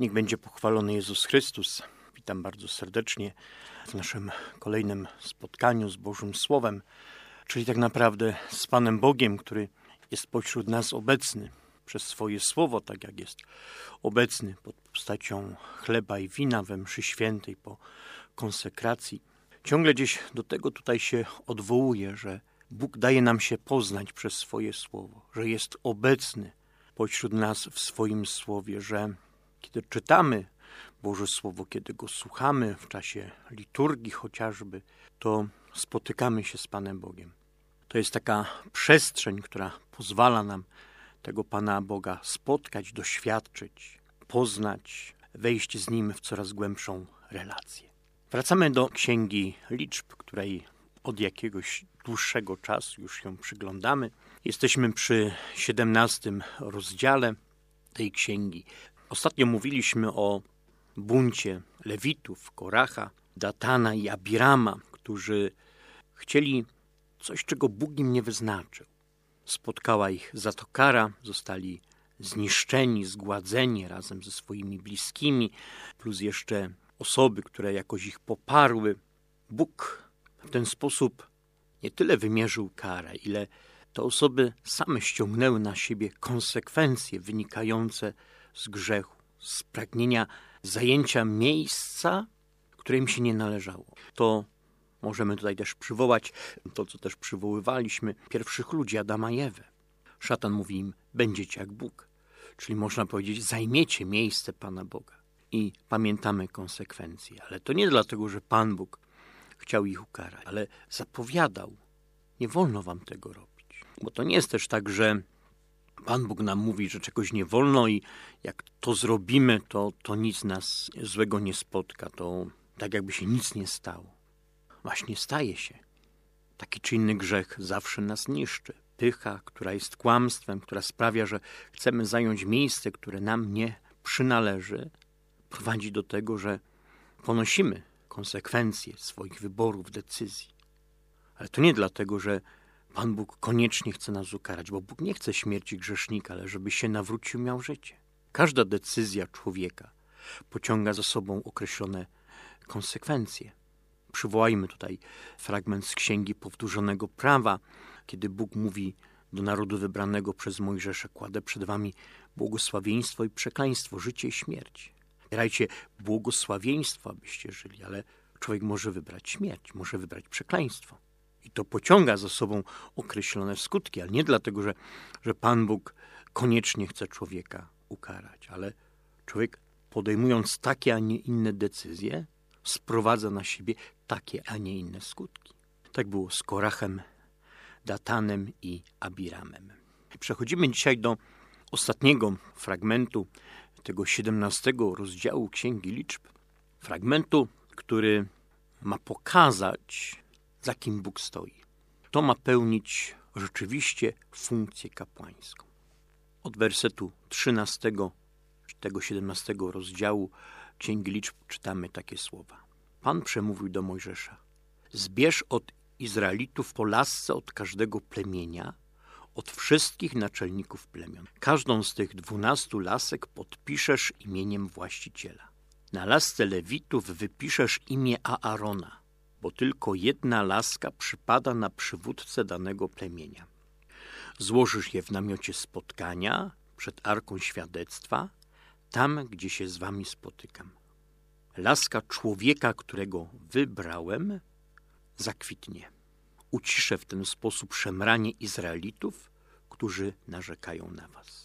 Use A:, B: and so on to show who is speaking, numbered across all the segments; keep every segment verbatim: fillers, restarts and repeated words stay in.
A: Niech będzie pochwalony Jezus Chrystus. Witam bardzo serdecznie w naszym kolejnym spotkaniu z Bożym Słowem, czyli tak naprawdę z Panem Bogiem, który jest pośród nas obecny przez swoje Słowo, tak jak jest obecny pod postacią chleba i wina we mszy świętej po konsekracji. Ciągle gdzieś do tego tutaj się odwołuje, że Bóg daje nam się poznać przez swoje Słowo, że jest obecny pośród nas w swoim Słowie, że kiedy czytamy Boże Słowo, kiedy go słuchamy w czasie liturgii chociażby, to spotykamy się z Panem Bogiem. To jest taka przestrzeń, która pozwala nam tego Pana Boga spotkać, doświadczyć, poznać, wejść z Nim w coraz głębszą relację. Wracamy do Księgi Liczb, której od jakiegoś dłuższego czasu już się przyglądamy. Jesteśmy przy siedemnastym rozdziale tej księgi. Ostatnio mówiliśmy o buncie Lewitów, Koracha, Datana i Abirama, którzy chcieli coś, czego Bóg im nie wyznaczył. Spotkała ich za to kara, zostali zniszczeni, zgładzeni razem ze swoimi bliskimi, plus jeszcze osoby, które jakoś ich poparły. Bóg w ten sposób nie tyle wymierzył karę, ile te osoby same ściągnęły na siebie konsekwencje wynikające z grzechu, z pragnienia zajęcia miejsca, które im się nie należało. To możemy tutaj też przywołać to, co też przywoływaliśmy, pierwszych ludzi, Adama i Ewę. Szatan mówi im, będziecie jak Bóg. Czyli można powiedzieć, zajmiecie miejsce Pana Boga. I pamiętamy konsekwencje. Ale to nie dlatego, że Pan Bóg chciał ich ukarać, ale zapowiadał, nie wolno wam tego robić. Bo to nie jest też tak, że Pan Bóg nam mówi, że czegoś nie wolno i jak to zrobimy, to, to nic nas złego nie spotka. To tak jakby się nic nie stało. Właśnie staje się. Taki czy inny grzech zawsze nas niszczy. Pycha, która jest kłamstwem, która sprawia, że chcemy zająć miejsce, które nam nie przynależy, prowadzi do tego, że ponosimy konsekwencje swoich wyborów, decyzji. Ale to nie dlatego, że Pan Bóg koniecznie chce nas ukarać, bo Bóg nie chce śmierci grzesznika, ale żeby się nawrócił, miał życie. Każda decyzja człowieka pociąga za sobą określone konsekwencje. Przywołajmy tutaj fragment z Księgi Powtórzonego Prawa, kiedy Bóg mówi do narodu wybranego przez Mojżesza, kładę przed wami błogosławieństwo i przekleństwo, życie i śmierć. Wybierajcie błogosławieństwo, abyście żyli, ale człowiek może wybrać śmierć, może wybrać przekleństwo. I to pociąga za sobą określone skutki, ale nie dlatego, że, że Pan Bóg koniecznie chce człowieka ukarać, ale człowiek podejmując takie, a nie inne decyzje, sprowadza na siebie takie, a nie inne skutki. Tak było z Korachem, Datanem i Abiramem. Przechodzimy dzisiaj do ostatniego fragmentu tego siedemnastego rozdziału Księgi Liczb. Fragmentu, który ma pokazać, za kim Bóg stoi. To ma pełnić rzeczywiście funkcję kapłańską. Od wersetu trzynastego tego siedemnastego rozdziału Księgi Liczb czytamy takie słowa. Pan przemówił do Mojżesza. Zbierz od Izraelitów po lasce od każdego plemienia, od wszystkich naczelników plemion. Każdą z tych dwunastu lasek podpiszesz imieniem właściciela. Na lasce Lewitów wypiszesz imię Aarona, bo tylko jedna laska przypada na przywódcę danego plemienia. Złożysz je w namiocie spotkania przed Arką Świadectwa, tam, gdzie się z wami spotykam. Laska człowieka, którego wybrałem, zakwitnie. Uciszę w ten sposób szemranie Izraelitów, którzy narzekają na was.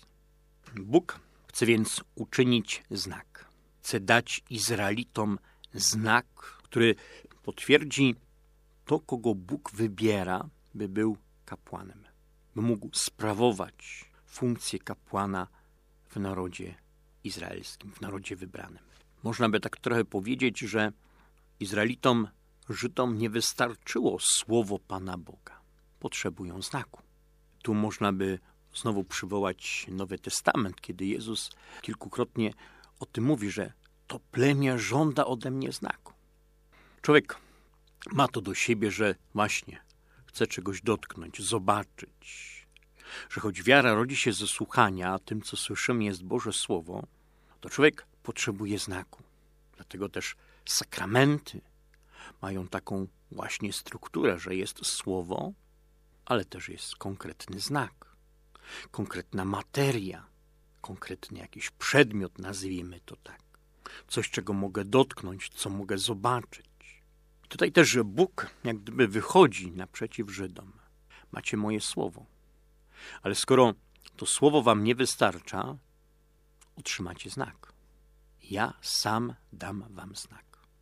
A: Bóg chce więc uczynić znak. Chce dać Izraelitom znak, który potwierdzi to, kogo Bóg wybiera, by był kapłanem. By mógł sprawować funkcję kapłana w narodzie izraelskim, w narodzie wybranym. Można by tak trochę powiedzieć, że Izraelitom, Żydom nie wystarczyło słowo Pana Boga. Potrzebują znaku. Tu można by znowu przywołać Nowy Testament, kiedy Jezus kilkukrotnie o tym mówi, że to plemię żąda ode mnie znaku. Człowiek ma to do siebie, że właśnie chce czegoś dotknąć, zobaczyć. Że choć wiara rodzi się ze słuchania, a tym, co słyszymy, jest Boże Słowo, to człowiek potrzebuje znaku. Dlatego też sakramenty mają taką właśnie strukturę, że jest słowo, ale też jest konkretny znak, konkretna materia, konkretny jakiś przedmiot, nazwijmy to tak. Coś, czego mogę dotknąć, co mogę zobaczyć. Tutaj też Bóg jak gdyby wychodzi naprzeciw Żydom. Macie moje słowo. Ale skoro to słowo wam nie wystarcza, otrzymacie znak. Ja sam dam wam znak.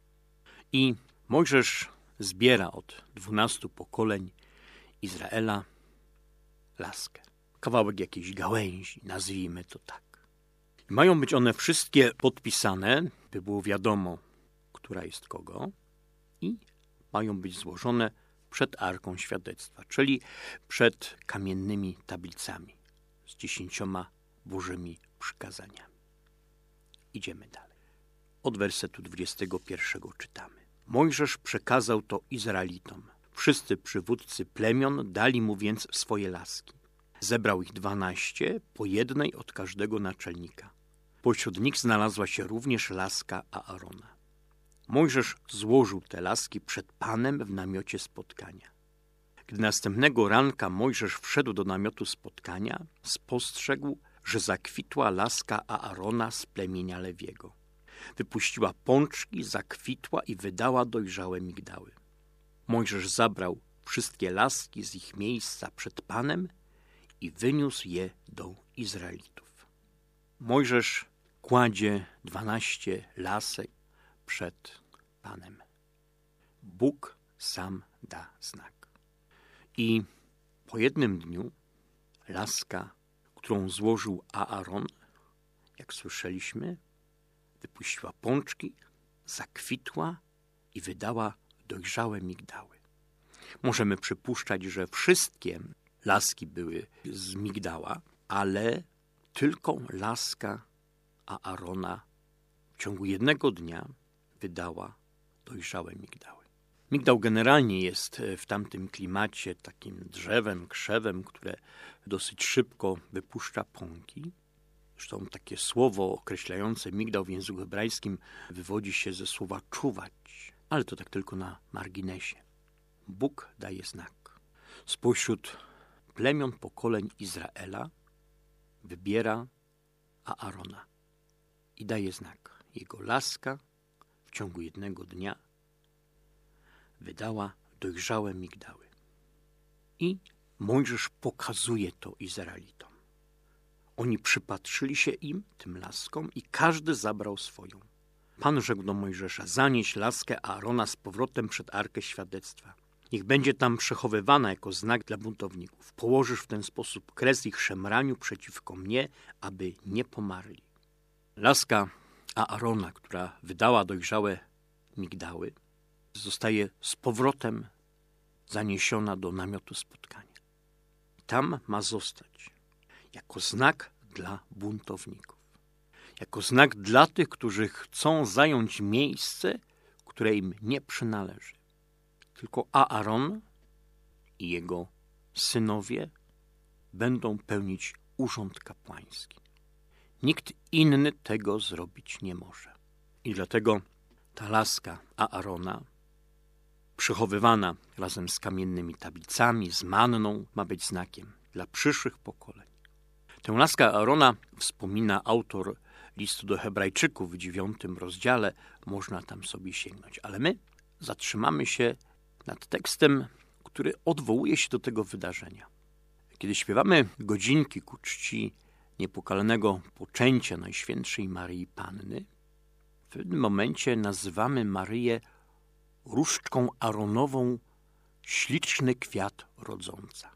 A: I Mojżesz zbiera od dwunastu pokoleń Izraela laskę. Kawałek jakiejś gałęzi, nazwijmy to tak. I mają być one wszystkie podpisane, by było wiadomo, która jest kogo, i mają być złożone przed Arką Świadectwa, czyli przed kamiennymi tablicami z dziesięcioma Bożymi przykazaniami. Idziemy dalej. Od wersetu dwudziestego pierwszego czytamy. Mojżesz przekazał to Izraelitom. Wszyscy przywódcy plemion dali mu więc swoje laski. Zebrał ich dwanaście, po jednej od każdego naczelnika. Pośród nich znalazła się również laska Aarona. Mojżesz złożył te laski przed Panem w namiocie spotkania. Gdy następnego ranka Mojżesz wszedł do namiotu spotkania, spostrzegł, że zakwitła laska Aarona z plemienia Lewiego. Wypuściła pączki, zakwitła i wydała dojrzałe migdały. Mojżesz zabrał wszystkie laski z ich miejsca przed Panem i wyniósł je do Izraelitów. Mojżesz kładzie dwanaście lasek przed Panem. Bóg sam da znak. I po jednym dniu laska, którą złożył Aaron, jak słyszeliśmy, wypuściła pączki, zakwitła i wydała dojrzałe migdały. Możemy przypuszczać, że wszystkie laski były z migdała, ale tylko laska Aarona w ciągu jednego dnia wydała dojrzałe migdały. Migdał generalnie jest w tamtym klimacie takim drzewem, krzewem, które dosyć szybko wypuszcza pąki. Zresztą takie słowo określające migdał w języku hebrajskim wywodzi się ze słowa czuwać, ale to tak tylko na marginesie. Bóg daje znak. Spośród plemion pokoleń Izraela wybiera Aarona i daje znak. Jego laska w ciągu jednego dnia wydała dojrzałe migdały. I Mojżesz pokazuje to Izraelitom. Oni przypatrzyli się im, tym laskom, i każdy zabrał swoją. Pan rzekł do Mojżesza: zanieś laskę Aarona z powrotem przed Arkę Świadectwa. Niech będzie tam przechowywana jako znak dla buntowników. Położysz w ten sposób kres ich szemraniu przeciwko mnie, aby nie pomarli. Laska Aarona, która wydała dojrzałe migdały, zostaje z powrotem zaniesiona do namiotu spotkania. Tam ma zostać jako znak dla buntowników. Jako znak dla tych, którzy chcą zająć miejsce, które im nie przynależy. Tylko Aaron i jego synowie będą pełnić urząd kapłański. Nikt inny tego zrobić nie może. I dlatego ta laska Aarona, przechowywana razem z kamiennymi tablicami, z manną, ma być znakiem dla przyszłych pokoleń. Tę laskę Aarona wspomina autor listu do Hebrajczyków w dziewiątym rozdziale. Można tam sobie sięgnąć. Ale my zatrzymamy się nad tekstem, który odwołuje się do tego wydarzenia. Kiedy śpiewamy godzinki ku czci niepokalanego poczęcia Najświętszej Maryi Panny, w pewnym momencie nazywamy Maryję różdżką Aaronową, śliczny kwiat rodząca.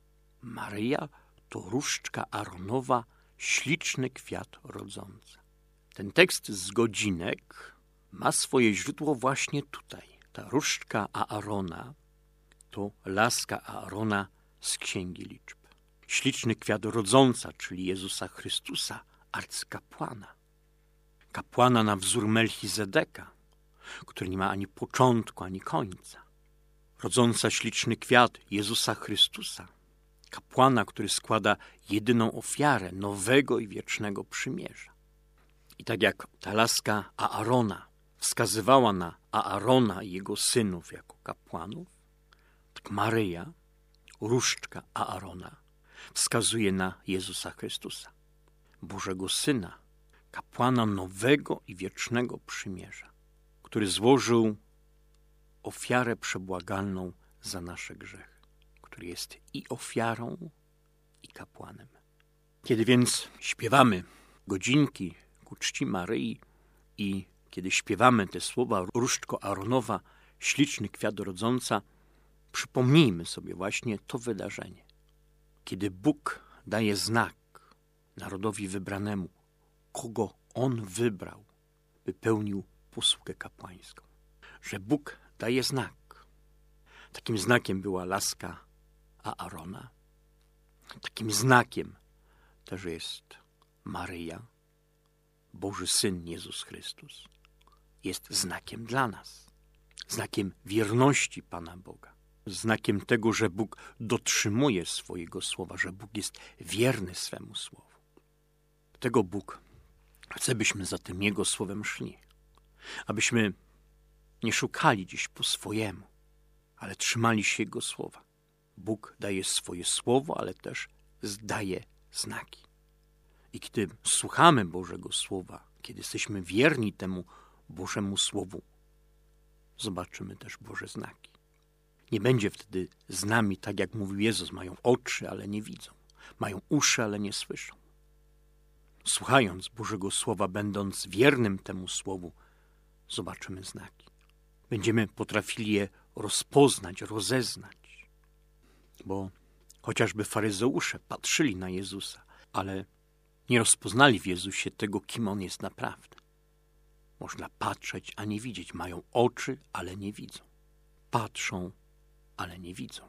A: Maryja to różdżka Aaronowa, śliczny kwiat rodząca. Ten tekst z godzinek ma swoje źródło właśnie tutaj. Ta różdżka Aarona to laska Aarona z Księgi Liczb. Śliczny kwiat rodząca, czyli Jezusa Chrystusa, arcykapłana. Kapłana na wzór Melchizedeka, który nie ma ani początku, ani końca. Rodząca śliczny kwiat Jezusa Chrystusa, kapłana, który składa jedyną ofiarę nowego i wiecznego przymierza. I tak jak ta laska Aarona wskazywała na Aarona i jego synów jako kapłanów, tak Maryja, różdżka Aarona, wskazuje na Jezusa Chrystusa, Bożego Syna, kapłana nowego i wiecznego przymierza, który złożył ofiarę przebłagalną za nasze grzechy, który jest i ofiarą, i kapłanem. Kiedy więc śpiewamy godzinki ku czci Maryi i kiedy śpiewamy te słowa różdżko Aaronowa, śliczny kwiat rodząca, przypomnijmy sobie właśnie to wydarzenie, kiedy Bóg daje znak narodowi wybranemu, kogo On wybrał, by pełnił posługę kapłańską. Że Bóg daje znak. Takim znakiem była laska Aarona. Takim znakiem też jest Maryja, Boży Syn Jezus Chrystus. Jest znakiem dla nas. Znakiem wierności Pana Boga. Znakiem tego, że Bóg dotrzymuje swojego słowa, że Bóg jest wierny swemu słowu. Tego Bóg chce, byśmy za tym Jego słowem szli. Abyśmy nie szukali gdzieś po swojemu, ale trzymali się Jego słowa. Bóg daje swoje słowo, ale też zdaje znaki. I kiedy słuchamy Bożego Słowa, kiedy jesteśmy wierni temu Bożemu Słowu, zobaczymy też Boże znaki. Nie będzie wtedy z nami, tak jak mówił Jezus, mają oczy, ale nie widzą. Mają uszy, ale nie słyszą. Słuchając Bożego Słowa, będąc wiernym temu Słowu, zobaczymy znaki. Będziemy potrafili je rozpoznać, rozeznać. Bo chociażby faryzeusze patrzyli na Jezusa, ale nie rozpoznali w Jezusie tego, kim On jest naprawdę. Można patrzeć, a nie widzieć. Mają oczy, ale nie widzą. Patrzą, ale nie widzą.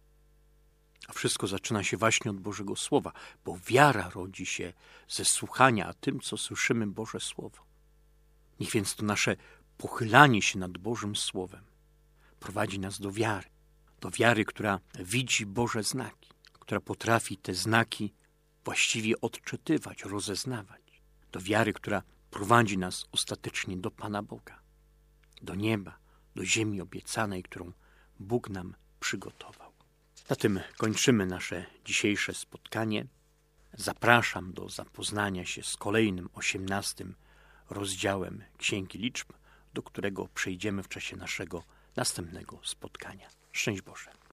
A: A wszystko zaczyna się właśnie od Bożego Słowa, bo wiara rodzi się ze słuchania, a tym, co słyszymy, Boże Słowo. Niech więc to nasze pochylanie się nad Bożym Słowem prowadzi nas do wiary. Do wiary, która widzi Boże znaki, która potrafi te znaki właściwie odczytywać, rozeznawać. Do wiary, która prowadzi nas ostatecznie do Pana Boga, do nieba, do ziemi obiecanej, którą Bóg nam przygotował. Na tym kończymy nasze dzisiejsze spotkanie. Zapraszam do zapoznania się z kolejnym, osiemnastym rozdziałem Księgi Liczb, do którego przejdziemy w czasie naszego następnego spotkania. Szczęść Boże.